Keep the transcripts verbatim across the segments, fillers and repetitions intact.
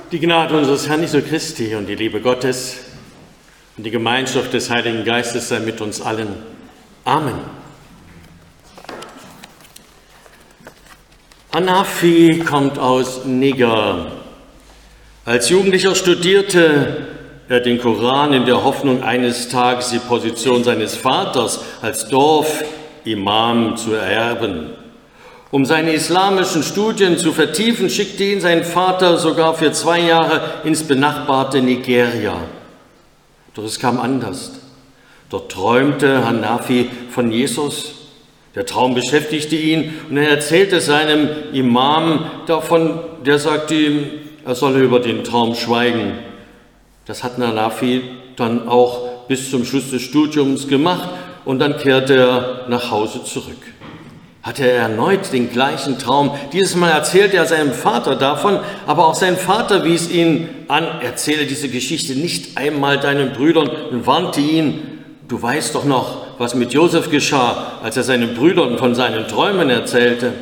Die Gnade unseres Herrn Jesu Christi und die Liebe Gottes und die Gemeinschaft des Heiligen Geistes sei mit uns allen. Amen. Hanafi kommt aus Niger. Als Jugendlicher studierte er den Koran in der Hoffnung, eines Tages die Position seines Vaters als Dorfimam zu ererben. Um seine islamischen Studien zu vertiefen, schickte ihn sein Vater sogar für zwei Jahre ins benachbarte Nigeria. Doch es kam anders. Dort träumte Hanafi von Jesus. Der Traum beschäftigte ihn und er erzählte seinem Imam davon, der sagte ihm, er solle über den Traum schweigen. Das hat Hanafi dann auch bis zum Schluss des Studiums gemacht und dann kehrte er nach Hause zurück. Hatte er erneut den gleichen Traum. Dieses Mal erzählte er seinem Vater davon, aber auch sein Vater wies ihn an, erzähle diese Geschichte nicht einmal deinen Brüdern und warnte ihn, du weißt doch noch, was mit Josef geschah, als er seinen Brüdern von seinen Träumen erzählte.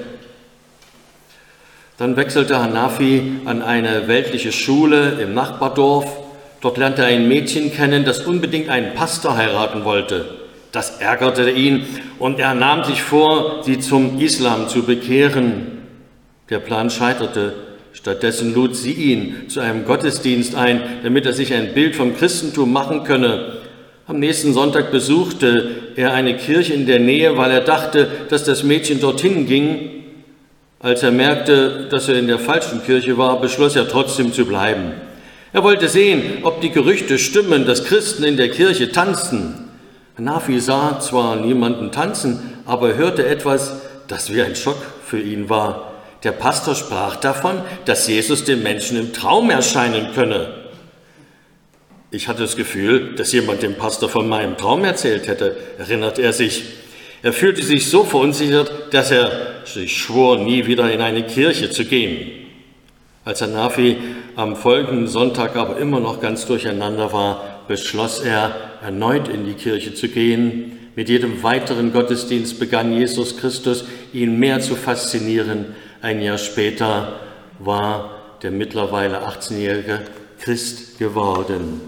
Dann wechselte Hanafi an eine weltliche Schule im Nachbardorf. Dort lernte er ein Mädchen kennen, das unbedingt einen Pastor heiraten wollte. Das ärgerte ihn und er nahm sich vor, sie zum Islam zu bekehren. Der Plan scheiterte. Stattdessen lud sie ihn zu einem Gottesdienst ein, damit er sich ein Bild vom Christentum machen könne. Am nächsten Sonntag besuchte er eine Kirche in der Nähe, weil er dachte, dass das Mädchen dorthin ging. Als er merkte, dass er in der falschen Kirche war, beschloss er trotzdem zu bleiben. Er wollte sehen, ob die Gerüchte stimmen, dass Christen in der Kirche tanzen. Hanafi sah zwar niemanden tanzen, aber hörte etwas, das wie ein Schock für ihn war. Der Pastor sprach davon, dass Jesus den Menschen im Traum erscheinen könne. Ich hatte das Gefühl, dass jemand dem Pastor von meinem Traum erzählt hätte, erinnert er sich. Er fühlte sich so verunsichert, dass er sich schwor, nie wieder in eine Kirche zu gehen. Als Hanafi am folgenden Sonntag aber immer noch ganz durcheinander war, beschloss er, erneut in die Kirche zu gehen. Mit jedem weiteren Gottesdienst begann Jesus Christus, ihn mehr zu faszinieren. Ein Jahr später war der mittlerweile achtzehnjährige Christ geworden.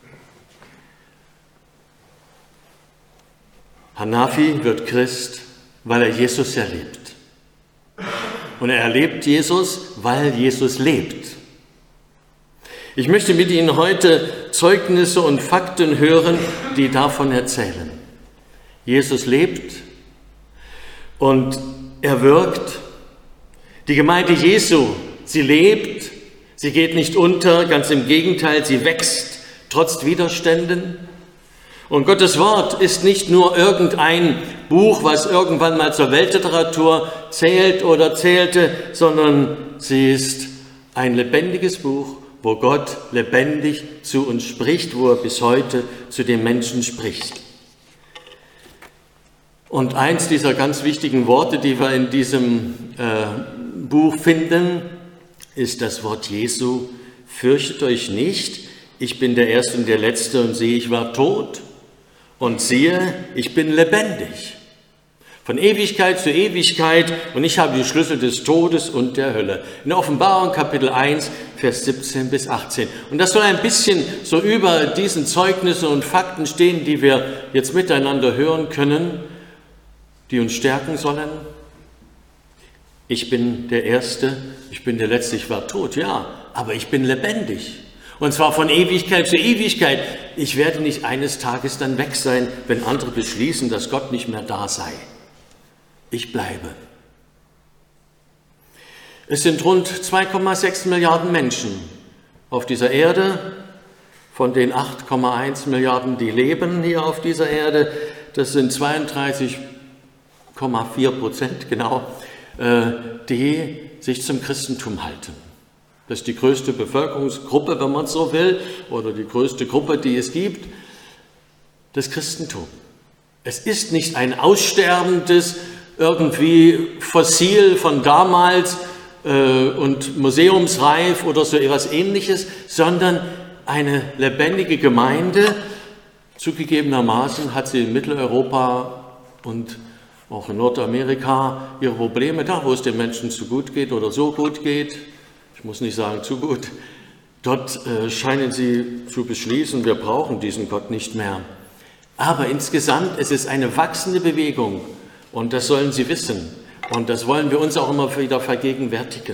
Hanafi wird Christ, weil er Jesus erlebt. Und er erlebt Jesus, weil Jesus lebt. Ich möchte mit Ihnen heute Zeugnisse und Fakten hören, die davon erzählen. Jesus lebt und er wirkt. Die Gemeinde Jesu, sie lebt, sie geht nicht unter, ganz im Gegenteil, sie wächst trotz Widerständen. Und Gottes Wort ist nicht nur irgendein Buch, was irgendwann mal zur Weltliteratur zählt oder zählte, sondern sie ist ein lebendiges Buch, wo Gott lebendig zu uns spricht, wo er bis heute zu den Menschen spricht. Und eins dieser ganz wichtigen Worte, die wir in diesem äh, Buch finden, ist das Wort Jesu: Fürchtet euch nicht, ich bin der Erste und der Letzte und siehe, ich war tot und siehe, ich bin lebendig. Von Ewigkeit zu Ewigkeit und ich habe die Schlüssel des Todes und der Hölle. In der Offenbarung Kapitel eins, Vers siebzehn bis achtzehn. Und das soll ein bisschen so über diesen Zeugnissen und Fakten stehen, die wir jetzt miteinander hören können, die uns stärken sollen. Ich bin der Erste, ich bin der Letzte, ich war tot, ja, aber ich bin lebendig. Und zwar von Ewigkeit zu Ewigkeit. Ich werde nicht eines Tages dann weg sein, wenn andere beschließen, dass Gott nicht mehr da sei. Ich bleibe. Es sind rund zwei Komma sechs Milliarden Menschen auf dieser Erde. Von den acht Komma eins Milliarden, die leben hier auf dieser Erde, das sind zweiunddreißig Komma vier Prozent genau, die sich zum Christentum halten. Das ist die größte Bevölkerungsgruppe, wenn man so will, oder die größte Gruppe, die es gibt, das Christentum. Es ist nicht ein aussterbendes, irgendwie Fossil von damals äh, und museumsreif oder so etwas Ähnliches, sondern eine lebendige Gemeinde. Zugegebenermaßen hat sie in Mitteleuropa und auch in Nordamerika ihre Probleme, da wo es den Menschen zu gut geht oder so gut geht. Ich muss nicht sagen zu gut. Dort äh, scheinen sie zu beschließen, wir brauchen diesen Gott nicht mehr. Aber insgesamt es ist eine wachsende Bewegung und das sollen sie wissen. Und das wollen wir uns auch immer wieder vergegenwärtigen.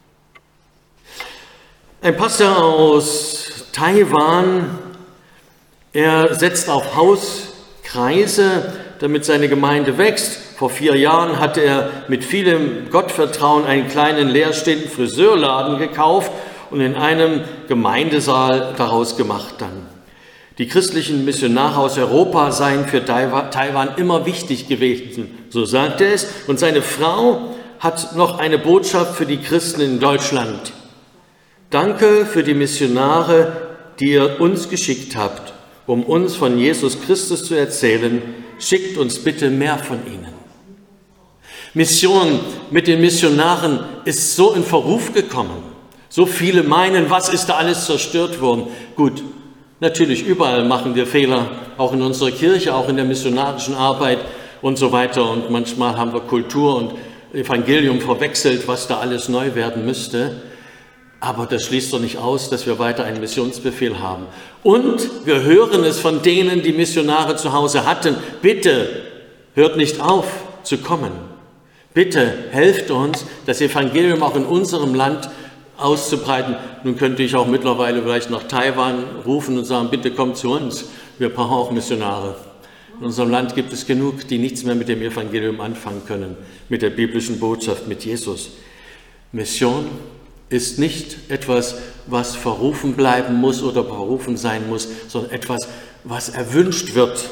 Ein Pastor aus Taiwan, er setzt auf Hauskreise, damit seine Gemeinde wächst. Vor vier Jahren hatte er mit vielem Gottvertrauen einen kleinen leerstehenden Friseurladen gekauft und in einem Gemeindesaal daraus gemacht dann. Die christlichen Missionare aus Europa seien für Taiwan immer wichtig gewesen, so sagte es. Und seine Frau hat noch eine Botschaft für die Christen in Deutschland. Danke für die Missionare, die ihr uns geschickt habt, um uns von Jesus Christus zu erzählen. Schickt uns bitte mehr von ihnen. Mission mit den Missionaren ist so in Verruf gekommen. So viele meinen, was ist da alles zerstört worden? Gut, natürlich überall machen wir Fehler, auch in unserer Kirche, auch in der missionarischen Arbeit und so weiter. Und manchmal haben wir Kultur und Evangelium verwechselt, was da alles neu werden müsste. Aber das schließt doch nicht aus, dass wir weiter einen Missionsbefehl haben. Und wir hören es von denen, die Missionare zu Hause hatten. Bitte hört nicht auf zu kommen. Bitte helft uns, das Evangelium auch in unserem Land auszubreiten. Nun könnte ich auch mittlerweile vielleicht nach Taiwan rufen und sagen, bitte kommt zu uns. Wir brauchen auch Missionare. In unserem Land gibt es genug, die nichts mehr mit dem Evangelium anfangen können, mit der biblischen Botschaft, mit Jesus. Mission ist nicht etwas, was verrufen bleiben muss oder verrufen sein muss, sondern etwas, was erwünscht wird.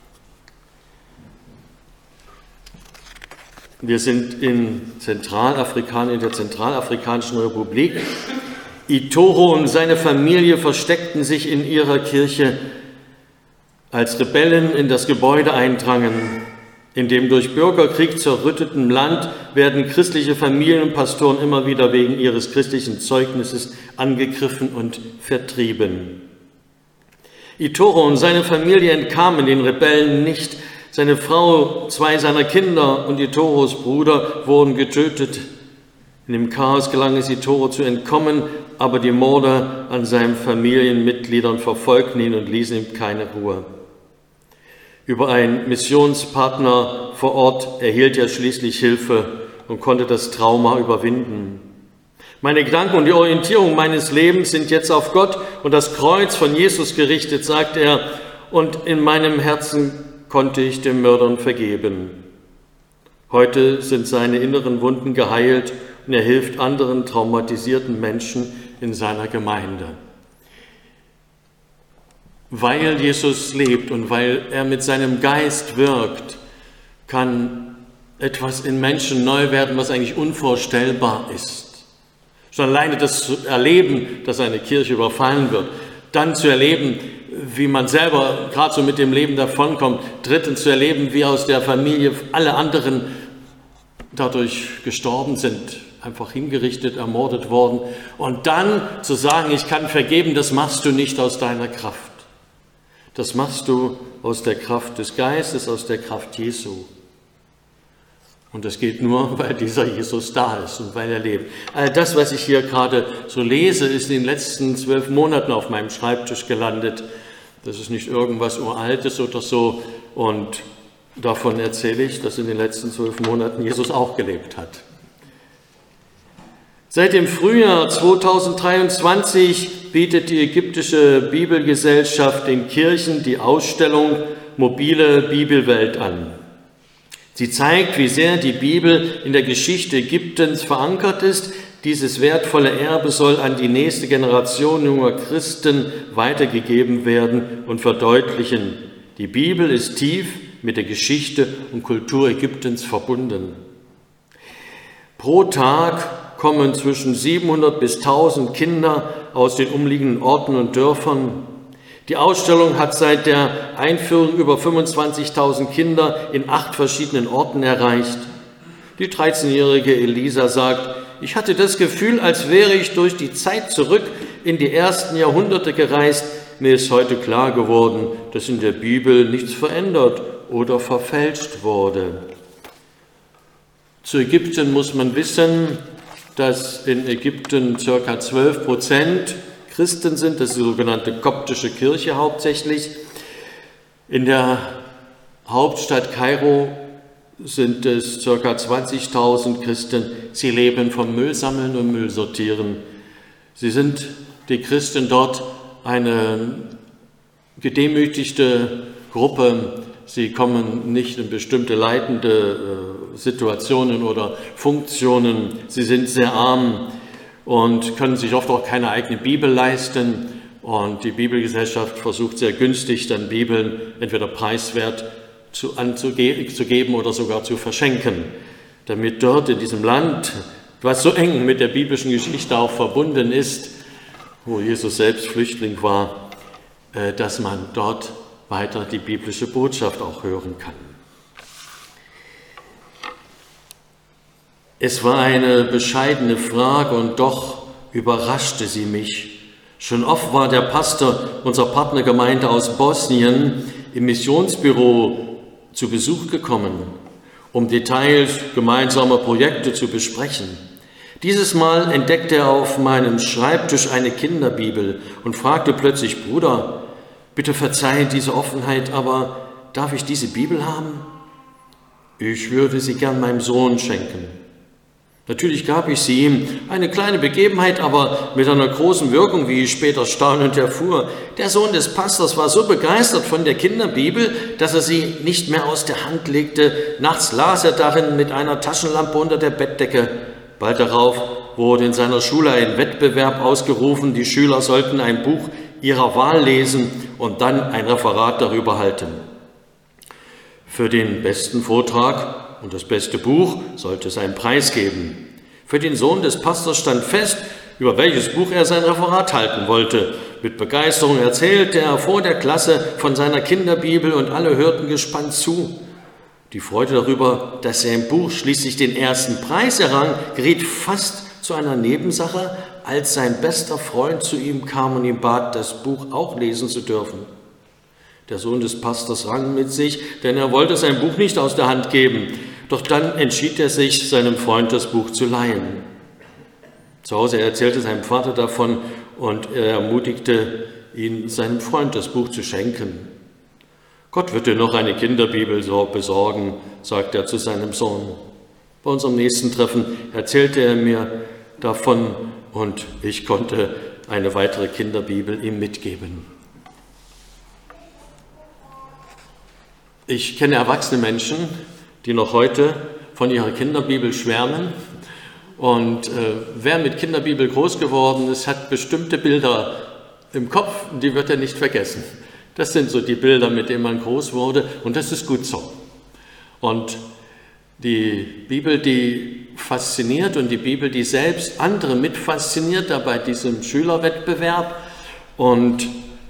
Wir sind in Zentralafrikan, in der Zentralafrikanischen Republik. Itoro und seine Familie versteckten sich in ihrer Kirche, als Rebellen in das Gebäude eindrangen. In dem durch Bürgerkrieg zerrütteten Land werden christliche Familien und Pastoren immer wieder wegen ihres christlichen Zeugnisses angegriffen und vertrieben. Itoro und seine Familie entkamen den Rebellen nicht. Seine Frau, zwei seiner Kinder und Itoros Bruder wurden getötet. In dem Chaos gelang es Itoro zu entkommen, aber die Morde an seinen Familienmitgliedern verfolgten ihn und ließen ihm keine Ruhe. Über einen Missionspartner vor Ort erhielt er schließlich Hilfe und konnte das Trauma überwinden. Meine Gedanken und die Orientierung meines Lebens sind jetzt auf Gott und das Kreuz von Jesus gerichtet, sagt er, und in meinem Herzen konnte ich den Mördern vergeben. Heute sind seine inneren Wunden geheilt und er hilft anderen traumatisierten Menschen in seiner Gemeinde. Weil Jesus lebt und weil er mit seinem Geist wirkt, kann etwas in Menschen neu werden, was eigentlich unvorstellbar ist. Schon alleine das zu erleben, dass eine Kirche überfallen wird, dann zu erleben, wie man selber gerade so mit dem Leben davonkommt, drittens zu erleben, wie aus der Familie alle anderen dadurch gestorben sind, einfach hingerichtet, ermordet worden. Und dann zu sagen, ich kann vergeben, das machst du nicht aus deiner Kraft. Das machst du aus der Kraft des Geistes, aus der Kraft Jesu. Und das geht nur, weil dieser Jesus da ist und weil er lebt. All das, was ich hier gerade so lese, ist in den letzten zwölf Monaten auf meinem Schreibtisch gelandet. Das ist nicht irgendwas Uraltes oder so. Und davon erzähle ich, dass in den letzten zwölf Monaten Jesus auch gelebt hat. Seit dem Frühjahr zweitausenddreiundzwanzig bietet die ägyptische Bibelgesellschaft den Kirchen die Ausstellung Mobile Bibelwelt an. Sie zeigt, wie sehr die Bibel in der Geschichte Ägyptens verankert ist. Dieses wertvolle Erbe soll an die nächste Generation junger Christen weitergegeben werden und verdeutlichen. Die Bibel ist tief mit der Geschichte und Kultur Ägyptens verbunden. Pro Tag kommen zwischen siebenhundert bis tausend Kinder aus den umliegenden Orten und Dörfern. Die Ausstellung hat seit der Einführung über fünfundzwanzigtausend Kinder in acht verschiedenen Orten erreicht. Die dreizehnjährige Elisa sagt, ich hatte das Gefühl, als wäre ich durch die Zeit zurück in die ersten Jahrhunderte gereist. Mir ist heute klar geworden, dass in der Bibel nichts verändert oder verfälscht wurde. Zu Ägypten muss man wissen, dass in Ägypten ca. zwölf Prozent Christen sind. Das ist die sogenannte koptische Kirche hauptsächlich. In der Hauptstadt Kairo sind es ca. zwanzigtausend Christen. Sie leben vom Müllsammeln und Müllsortieren. Sie sind, die Christen dort, eine gedemütigte Gruppe. Sie kommen nicht in bestimmte leitende Situationen oder Funktionen. Sie sind sehr arm und können sich oft auch keine eigene Bibel leisten. Und die Bibelgesellschaft versucht sehr günstig, dann Bibeln entweder preiswert zu, anzugeben oder sogar zu verschenken, damit dort in diesem Land, was so eng mit der biblischen Geschichte auch verbunden ist, wo Jesus selbst Flüchtling war, dass man dort weiter die biblische Botschaft auch hören kann. Es war eine bescheidene Frage und doch überraschte sie mich. Schon oft war der Pastor unserer Partnergemeinde aus Bosnien im Missionsbüro zu Besuch gekommen, um Details gemeinsamer Projekte zu besprechen. Dieses Mal entdeckte er auf meinem Schreibtisch eine Kinderbibel und fragte plötzlich: Bruder, bitte verzeihen diese Offenheit, aber darf ich diese Bibel haben? Ich würde sie gern meinem Sohn schenken. Natürlich gab ich sie ihm, eine kleine Begebenheit, aber mit einer großen Wirkung, wie ich später staunend erfuhr. Der Sohn des Pastors war so begeistert von der Kinderbibel, dass er sie nicht mehr aus der Hand legte. Nachts las er darin mit einer Taschenlampe unter der Bettdecke. Bald darauf wurde in seiner Schule ein Wettbewerb ausgerufen. Die Schüler sollten ein Buch ihrer Wahl lesen und dann ein Referat darüber halten. Für den besten Vortrag und das beste Buch sollte es einen Preis geben. Für den Sohn des Pastors stand fest, über welches Buch er sein Referat halten wollte. Mit Begeisterung erzählte er vor der Klasse von seiner Kinderbibel und alle hörten gespannt zu. Die Freude darüber, dass er im Buch schließlich den ersten Preis errang, geriet fast zu einer Nebensache, als sein bester Freund zu ihm kam und ihn bat, das Buch auch lesen zu dürfen. Der Sohn des Pastors rang mit sich, denn er wollte sein Buch nicht aus der Hand geben. Doch dann entschied er sich, seinem Freund das Buch zu leihen. Zu Hause erzählte seinem Vater davon und er ermutigte ihn, seinem Freund das Buch zu schenken. Gott wird dir noch eine Kinderbibel besorgen, sagte er zu seinem Sohn. Bei unserem nächsten Treffen erzählte er mir davon und ich konnte eine weitere Kinderbibel ihm mitgeben. Ich kenne erwachsene Menschen, die noch heute von ihrer Kinderbibel schwärmen. Und äh, wer mit Kinderbibel groß geworden ist, hat bestimmte Bilder im Kopf, die wird er nicht vergessen. Das sind so die Bilder, mit denen man groß wurde, und das ist gut so. Und die Bibel, die fasziniert, und die Bibel, die selbst andere mit fasziniert, da bei diesem Schülerwettbewerb, und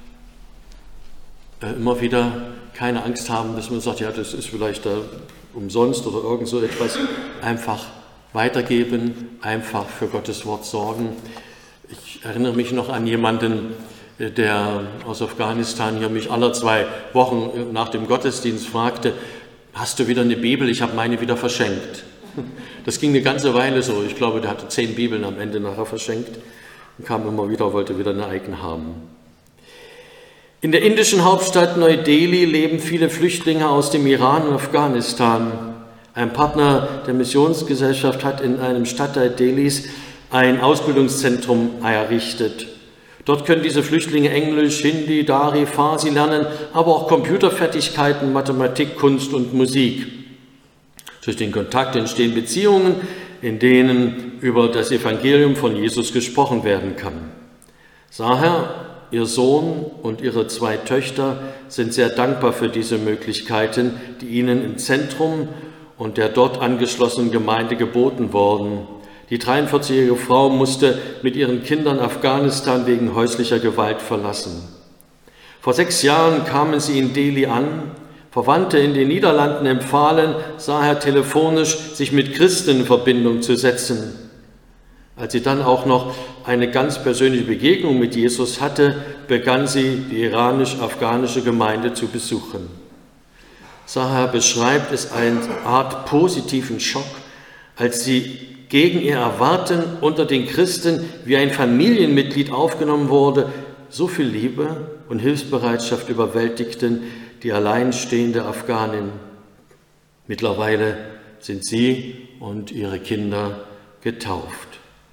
äh, immer wieder keine Angst haben, dass man sagt, ja, das ist vielleicht da umsonst oder irgend so etwas. Einfach weitergeben, einfach für Gottes Wort sorgen. Ich erinnere mich noch an jemanden, der aus Afghanistan hier mich alle zwei Wochen nach dem Gottesdienst fragte: Hast du wieder eine Bibel? Ich habe meine wieder verschenkt. Das ging eine ganze Weile so. Ich glaube, der hatte zehn Bibeln am Ende nachher verschenkt und kam immer wieder, wollte wieder eine eigene haben. In der indischen Hauptstadt Neu-Delhi leben viele Flüchtlinge aus dem Iran und Afghanistan. Ein Partner der Missionsgesellschaft hat in einem Stadtteil Delhis ein Ausbildungszentrum errichtet. Dort können diese Flüchtlinge Englisch, Hindi, Dari, Farsi lernen, aber auch Computerfertigkeiten, Mathematik, Kunst und Musik. Durch den Kontakt entstehen Beziehungen, in denen über das Evangelium von Jesus gesprochen werden kann. Saher, ihr Sohn und ihre zwei Töchter sind sehr dankbar für diese Möglichkeiten, die ihnen im Zentrum und der dort angeschlossenen Gemeinde geboten wurden. Die dreiundvierzigjährige Frau musste mit ihren Kindern Afghanistan wegen häuslicher Gewalt verlassen. Vor sechs Jahren kamen sie in Delhi an. Verwandte in den Niederlanden empfahlen, Saher telefonisch, sich mit Christen in Verbindung zu setzen. Als sie dann auch noch eine ganz persönliche Begegnung mit Jesus hatte, begann sie, die iranisch-afghanische Gemeinde zu besuchen. Saher beschreibt es als eine Art positiven Schock, als sie gegen ihr Erwarten unter den Christen wie ein Familienmitglied aufgenommen wurde, so viel Liebe und Hilfsbereitschaft überwältigten die alleinstehende Afghanin. Mittlerweile sind sie und ihre Kinder getauft.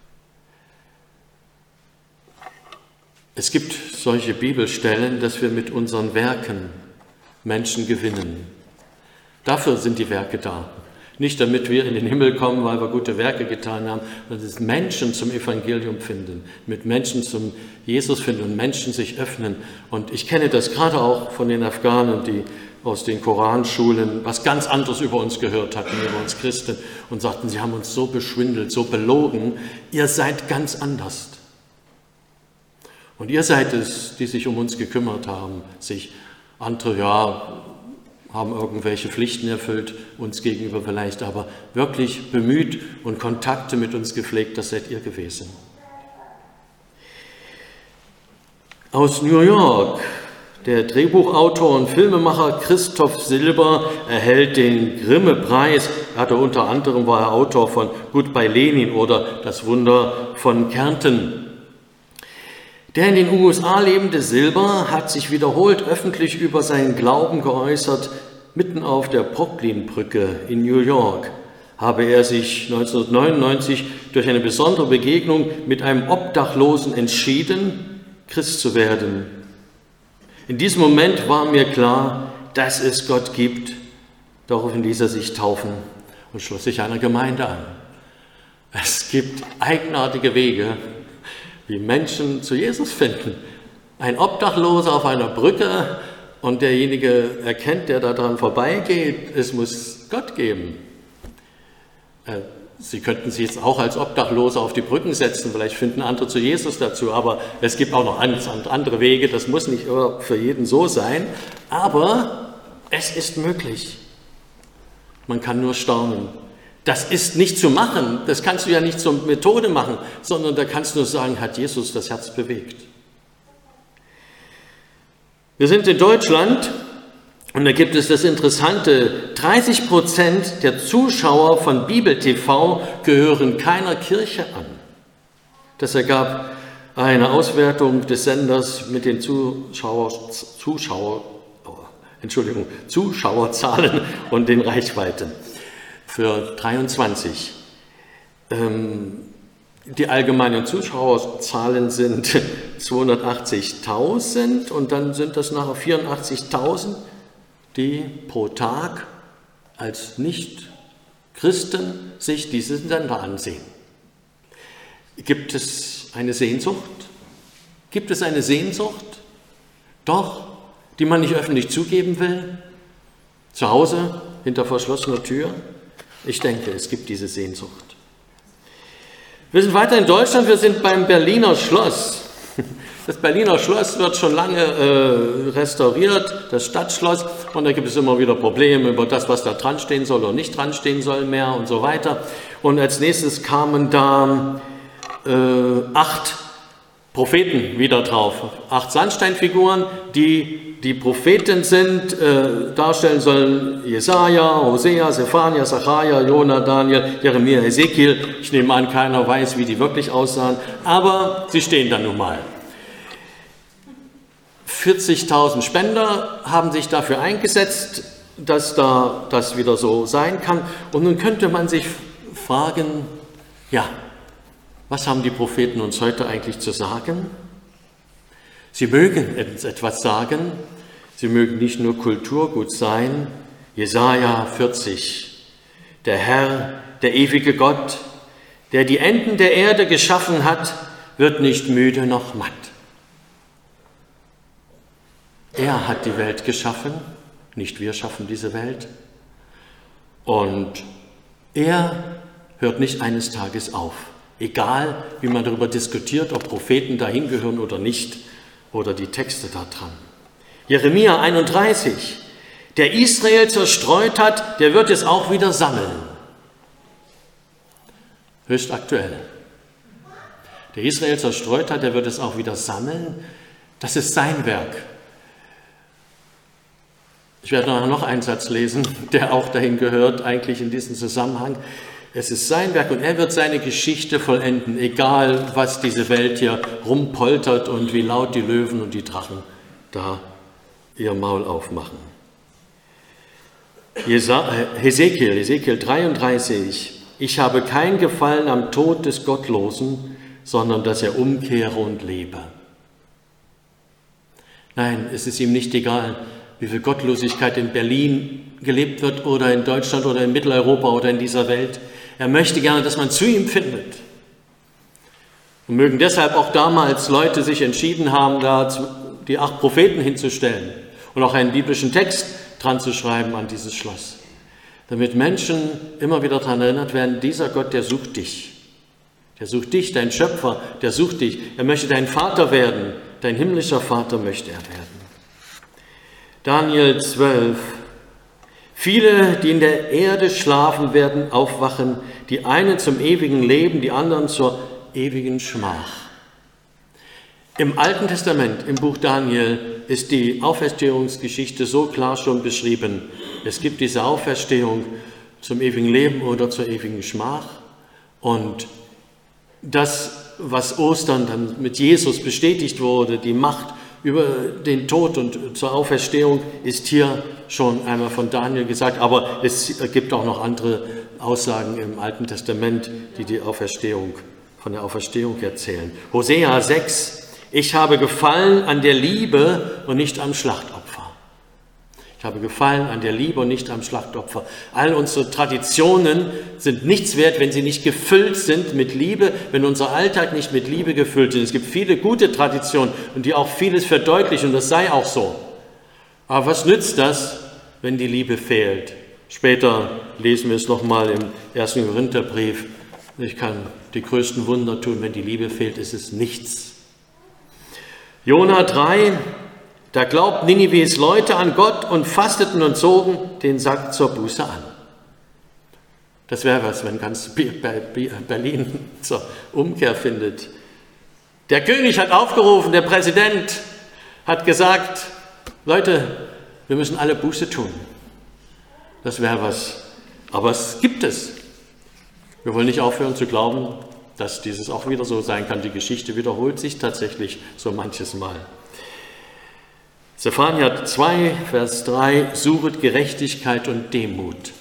Es gibt solche Bibelstellen, dass wir mit unseren Werken Menschen gewinnen. Dafür sind die Werke da. Nicht damit wir in den Himmel kommen, weil wir gute Werke getan haben, sondern dass Menschen zum Evangelium finden, mit Menschen zum Jesus finden und Menschen sich öffnen. Und ich kenne das gerade auch von den Afghanen, die aus den Koranschulen was ganz anderes über uns gehört hatten, über uns Christen, und sagten, sie haben uns so beschwindelt, so belogen, ihr seid ganz anders. Und ihr seid es, die sich um uns gekümmert haben, sich andere, ja, haben irgendwelche Pflichten erfüllt, uns gegenüber vielleicht, aber wirklich bemüht und Kontakte mit uns gepflegt, das seid ihr gewesen. Aus New York, der Drehbuchautor und Filmemacher Christoph Silber erhält den Grimme-Preis. Er hatte unter anderem, war er Autor von Goodbye Lenin oder Das Wunder von Kärnten. Der in den U S A lebende Silber hat sich wiederholt öffentlich über seinen Glauben geäußert. Mitten auf der Brooklyn-Brücke in New York habe er sich neunzehnhundertneunundneunzig durch eine besondere Begegnung mit einem Obdachlosen entschieden, Christ zu werden. In diesem Moment war mir klar, dass es Gott gibt. Daraufhin ließ er sich taufen und schloss sich einer Gemeinde an. Es gibt eigenartige Wege, wie Menschen zu Jesus finden. Ein Obdachloser auf einer Brücke und derjenige erkennt, der da dran vorbeigeht, es muss Gott geben. Sie könnten sich jetzt auch als Obdachlose auf die Brücken setzen, vielleicht finden andere zu Jesus dazu, aber es gibt auch noch andere Wege, das muss nicht für jeden so sein, aber es ist möglich. Man kann nur staunen. Das ist nicht zu machen, das kannst du ja nicht zur Methode machen, sondern da kannst du nur sagen, hat Jesus das Herz bewegt. Wir sind in Deutschland und da gibt es das Interessante, dreißig Prozent der Zuschauer von Bibel T V gehören keiner Kirche an. Das ergab eine Auswertung des Senders mit den Zuschauer, Zuschauer, oh, Entschuldigung, Zuschauerzahlen und den Reichweiten. Für dreiundzwanzig. Ähm, die allgemeinen Zuschauerzahlen sind zweihundertachtzigtausend und dann sind das nachher vierundachtzigtausend, die pro Tag als Nicht-Christen sich diesen Sender ansehen. Gibt es eine Sehnsucht? Gibt es eine Sehnsucht? Doch, die man nicht öffentlich zugeben will? Zu Hause, hinter verschlossener Tür? Ich denke, es gibt diese Sehnsucht. Wir sind weiter in Deutschland, wir sind beim Berliner Schloss. Das Berliner Schloss wird schon lange äh, restauriert, das Stadtschloss, und da gibt es immer wieder Probleme über das, was da dran stehen soll oder nicht dran stehen soll mehr und so weiter. Und als nächstes kamen da äh, acht Propheten wieder drauf, acht Sandsteinfiguren, die die Propheten sind, äh, darstellen sollen Jesaja, Hosea, Sephania, Sacharja, Jona, Daniel, Jeremia, Ezekiel. Ich nehme an, keiner weiß, wie die wirklich aussahen, aber sie stehen da nun mal. vierzigtausend Spender haben sich dafür eingesetzt, dass da das wieder so sein kann. Und nun könnte man sich fragen, ja, was haben die Propheten uns heute eigentlich zu sagen? Sie mögen uns etwas sagen, sie mögen nicht nur Kulturgut sein. Jesaja vierzig, der Herr, der ewige Gott, der die Enden der Erde geschaffen hat, wird nicht müde noch matt. Er hat die Welt geschaffen, nicht wir schaffen diese Welt. Und er hört nicht eines Tages auf, egal wie man darüber diskutiert, ob Propheten dahin gehören oder nicht, oder die Texte da dran. Jeremia einunddreißig, der Israel zerstreut hat, der wird es auch wieder sammeln. Höchst aktuell. Der Israel zerstreut hat, der wird es auch wieder sammeln. Das ist sein Werk. Ich werde noch einen Satz lesen, der auch dahin gehört, eigentlich in diesem Zusammenhang. Es ist sein Werk und er wird seine Geschichte vollenden, egal was diese Welt hier rumpoltert und wie laut die Löwen und die Drachen da ihr Maul aufmachen. Hesekiel, Hesekiel dreiunddreißig, ich habe kein Gefallen am Tod des Gottlosen, sondern dass er umkehre und lebe. Nein, es ist ihm nicht egal, wie viel Gottlosigkeit in Berlin gelebt wird oder in Deutschland oder in Mitteleuropa oder in dieser Welt. Er möchte gerne, dass man zu ihm findet. Und mögen deshalb auch damals Leute sich entschieden haben, da die acht Propheten hinzustellen und auch einen biblischen Text dran zu schreiben an dieses Schloss, damit Menschen immer wieder daran erinnert werden, dieser Gott, der sucht dich. Der sucht dich, dein Schöpfer, der sucht dich. Er möchte dein Vater werden, dein himmlischer Vater möchte er werden. Daniel zwölf. Viele, die in der Erde schlafen, werden aufwachen, die einen zum ewigen Leben, die anderen zur ewigen Schmach. Im Alten Testament, im Buch Daniel, ist die Auferstehungsgeschichte so klar schon beschrieben. Es gibt diese Auferstehung zum ewigen Leben oder zur ewigen Schmach. Und das, was Ostern dann mit Jesus bestätigt wurde, die Macht über den Tod und zur Auferstehung, ist hier schon einmal von Daniel gesagt. Aber es gibt auch noch andere Aussagen im Alten Testament, die die Auferstehung, von der Auferstehung erzählen. Hosea sechs. Ich habe Gefallen an der Liebe und nicht am Schlachtopfer. Ich habe Gefallen an der Liebe und nicht am Schlachtopfer. All unsere Traditionen sind nichts wert, wenn sie nicht gefüllt sind mit Liebe, wenn unser Alltag nicht mit Liebe gefüllt ist. Es gibt viele gute Traditionen und die auch vieles verdeutlichen und das sei auch so. Aber was nützt das, wenn die Liebe fehlt? Später lesen wir es nochmal im ersten Korintherbrief. Ich kann die größten Wunder tun, wenn die Liebe fehlt, ist es nichts. Jona drei, da glaubt Ninives Leute an Gott und fasteten und zogen den Sack zur Buße an. Das wäre was, wenn ganz Berlin zur Umkehr findet. Der König hat aufgerufen, der Präsident hat gesagt, Leute, wir müssen alle Buße tun. Das wäre was. Aber es gibt es. Wir wollen nicht aufhören zu glauben, dass dieses auch wieder so sein kann. Die Geschichte wiederholt sich tatsächlich so manches Mal. Zephania zwei, Vers drei, suchet Gerechtigkeit und Demut.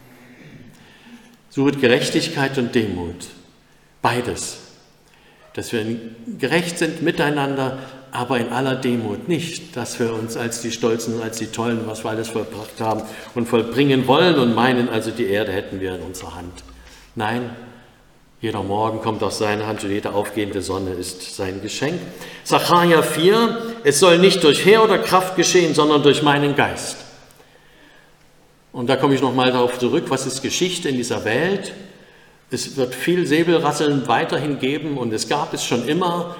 Suchet Gerechtigkeit und Demut. Beides. Dass wir gerecht sind miteinander, aber in aller Demut. Nicht, dass wir uns als die Stolzen, als die Tollen, was wir alles vollbracht haben und vollbringen wollen und meinen, also die Erde hätten wir in unserer Hand. Nein, jeder Morgen kommt aus seiner Hand und jede aufgehende Sonne ist sein Geschenk. Sacharja vier, es soll nicht durch Heer oder Kraft geschehen, sondern durch meinen Geist. Und da komme ich nochmal darauf zurück, was ist Geschichte in dieser Welt? Es wird viel Säbelrasseln weiterhin geben und es gab es schon immer.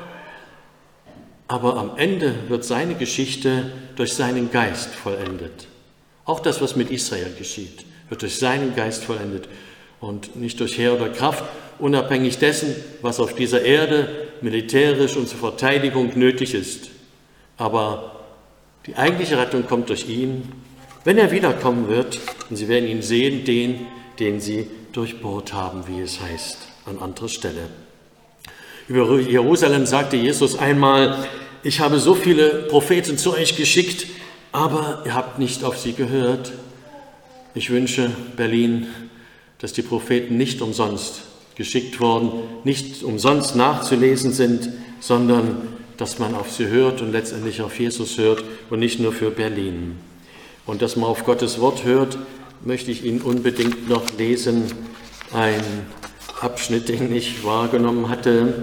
Aber am Ende wird seine Geschichte durch seinen Geist vollendet. Auch das, was mit Israel geschieht, wird durch seinen Geist vollendet und nicht durch Heer oder Kraft, unabhängig dessen, was auf dieser Erde militärisch und zur Verteidigung nötig ist. Aber die eigentliche Rettung kommt durch ihn, wenn er wiederkommen wird, und sie werden ihn sehen, den, den sie durchbohrt haben, wie es heißt, an anderer Stelle. Über Jerusalem sagte Jesus einmal, ich habe so viele Propheten zu euch geschickt, aber ihr habt nicht auf sie gehört. Ich wünsche Berlin, dass die Propheten nicht umsonst geschickt worden, nicht umsonst nachzulesen sind, sondern dass man auf sie hört und letztendlich auf Jesus hört und nicht nur für Berlin. Und dass man auf Gottes Wort hört, möchte ich Ihnen unbedingt noch lesen, ein Abschnitt, den ich wahrgenommen hatte.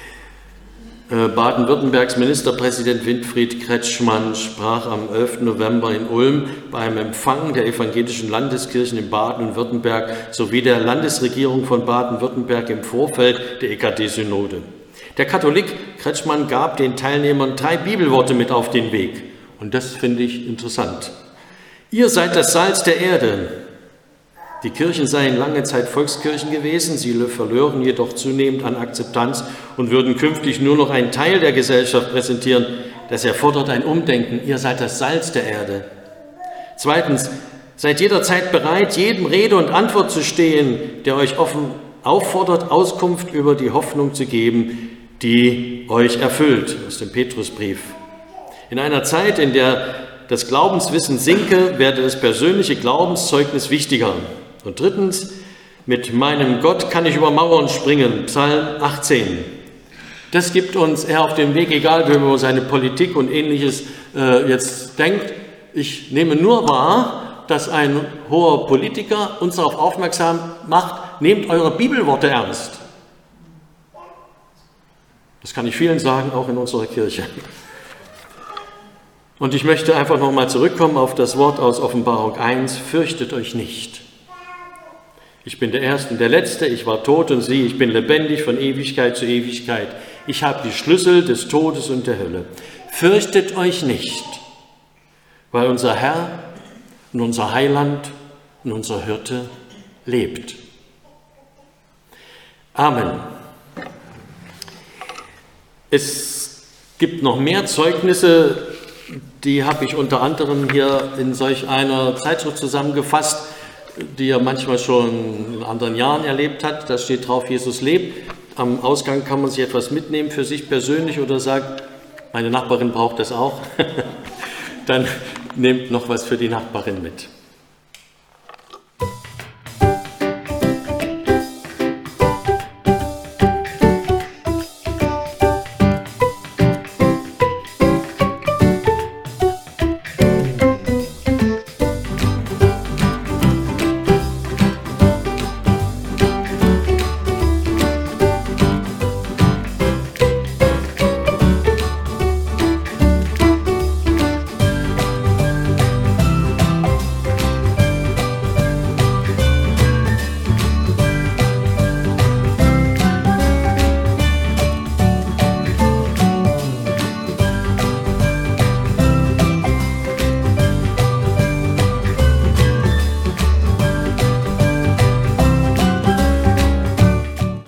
Baden-Württembergs Ministerpräsident Winfried Kretschmann sprach am elften November in Ulm bei einem Empfang der evangelischen Landeskirchen in Baden und Württemberg sowie der Landesregierung von Baden-Württemberg im Vorfeld der E K D-Synode. Der Katholik Kretschmann gab den Teilnehmern drei Bibelworte mit auf den Weg. Und das finde ich interessant. Ihr seid das Salz der Erde. Die Kirchen seien lange Zeit Volkskirchen gewesen, sie verlören jedoch zunehmend an Akzeptanz und würden künftig nur noch einen Teil der Gesellschaft präsentieren. Das erfordert ein Umdenken. Ihr seid das Salz der Erde. Zweitens, Seid jederzeit bereit, jedem Rede und Antwort zu stehen, der euch offen auffordert, Auskunft über die Hoffnung zu geben, die euch erfüllt, aus dem Petrusbrief. In einer Zeit, in der das Glaubenswissen sinke, werde das persönliche Glaubenszeugnis wichtiger. Und drittens, mit meinem Gott kann ich über Mauern springen, Psalm achtzehn. Das gibt uns eher auf den Weg, egal wie man über seine Politik und Ähnliches äh, jetzt denkt. Ich nehme nur wahr, dass ein hoher Politiker uns darauf aufmerksam macht, nehmt eure Bibelworte ernst. Das kann ich vielen sagen, auch in unserer Kirche. Und ich möchte einfach nochmal zurückkommen auf das Wort aus Offenbarung eins, fürchtet euch nicht. Ich bin der Erste und der Letzte, ich war tot und siehe, ich bin lebendig von Ewigkeit zu Ewigkeit. Ich habe die Schlüssel des Todes und der Hölle. Fürchtet euch nicht, weil unser Herr und unser Heiland und unser Hirte lebt. Amen. Es gibt noch mehr Zeugnisse, die habe ich unter anderem hier in solch einer Zeitschrift zusammengefasst, die er manchmal schon in anderen Jahren erlebt hat. Da steht drauf, Jesus lebt. Am Ausgang kann man sich etwas mitnehmen für sich persönlich oder sagt, meine Nachbarin braucht das auch. Dann nehmt noch was für die Nachbarin mit.